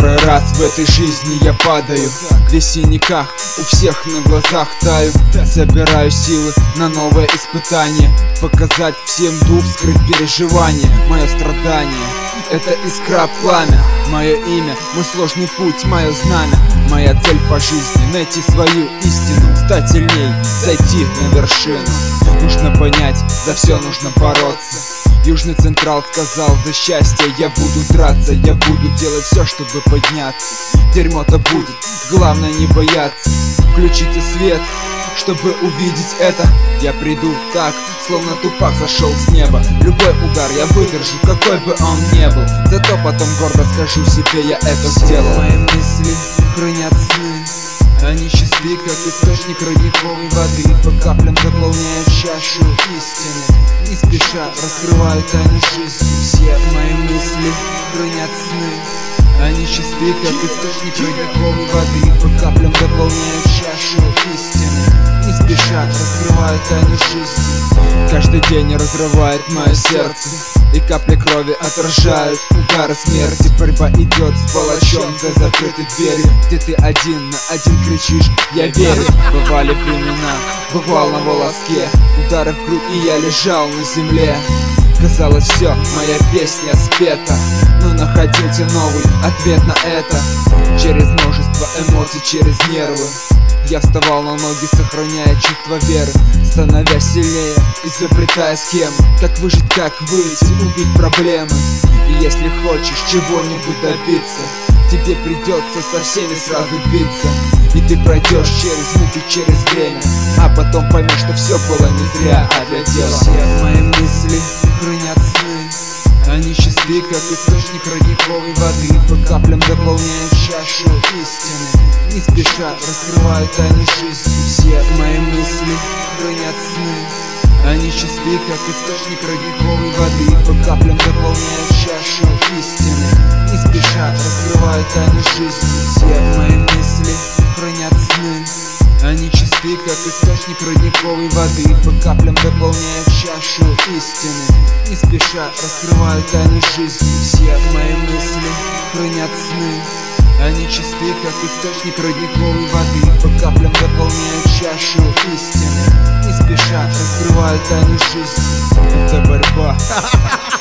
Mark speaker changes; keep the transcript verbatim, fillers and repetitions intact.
Speaker 1: Который раз в этой жизни я падаю, весь в синяках, у всех на глазах таю. Собираю силы на новое испытание, показать всем дух, скрыть переживания. Мое страдание — это искра пламя, мое имя, мой сложный путь, мое знамя. Моя цель по жизни — найти свою истину, стать сильней, зайти на вершину. Нужно понять, за все нужно бороться. Южный Централ сказал: за счастье я буду драться, я буду делать все, чтобы подняться. Дерьмо-то будет, главное не бояться. Включите свет, чтобы увидеть это. Я приду так, словно Тупак сошел с неба. Любой удар я выдержу, какой бы он ни был. Зато потом гордо скажу себе: я это сделал.
Speaker 2: Мои мысли хранят сны, они чисты, как источник родниковой воды. По каплям заполняют чашу истины, не спеша раскрывают тайны жизни. Все мои мысли хранят сны, они чисты, как источник родниковой воды. По каплям заполняют чашу истины, не спеша раскрывают тайны жизни.
Speaker 1: Каждый день разрывает мое сердце, и капли крови отражают удары смерти. Борьба идет с палачом за закрытой дверью, где ты один на один кричишь: я верю. Бывали времена, бывал на волоске, удары в грудь, и я лежал на земле. Казалось, все, моя песня спета, но находился новый ответ на это. Через множество эмоций, через нервы я вставал на ноги, сохраняя чувство веры, становясь сильнее, изобретая схемы. Как выжить, как выйти, убить проблемы. И если хочешь чего-нибудь добиться, тебе придется со всеми сразу биться. И ты пройдешь через муки, через время, а потом поймешь, что все было не зря, а для дела.
Speaker 2: Все мои мысли хранят сны, они чисты, как источник родниковой воды. По каплям заполняют чашу истины, не спеша раскрывают тайны жизни. Все мои мысли хранят сны, они чисты, как источник родниковой воды. По каплям заполняют чашу истины, не спеша раскрывают тайны жизни. Все мои мысли хранят сны, они чисты, как источник родниковой воды. По каплям заполняют чашу истины, не спеша раскрывают тайны жизни. Все мои мысли хранят сны, они чисты, как источник родниковой воды. По каплям заполняют чашу истины, не спеша раскрывают тайны жизни.
Speaker 1: Это борьба.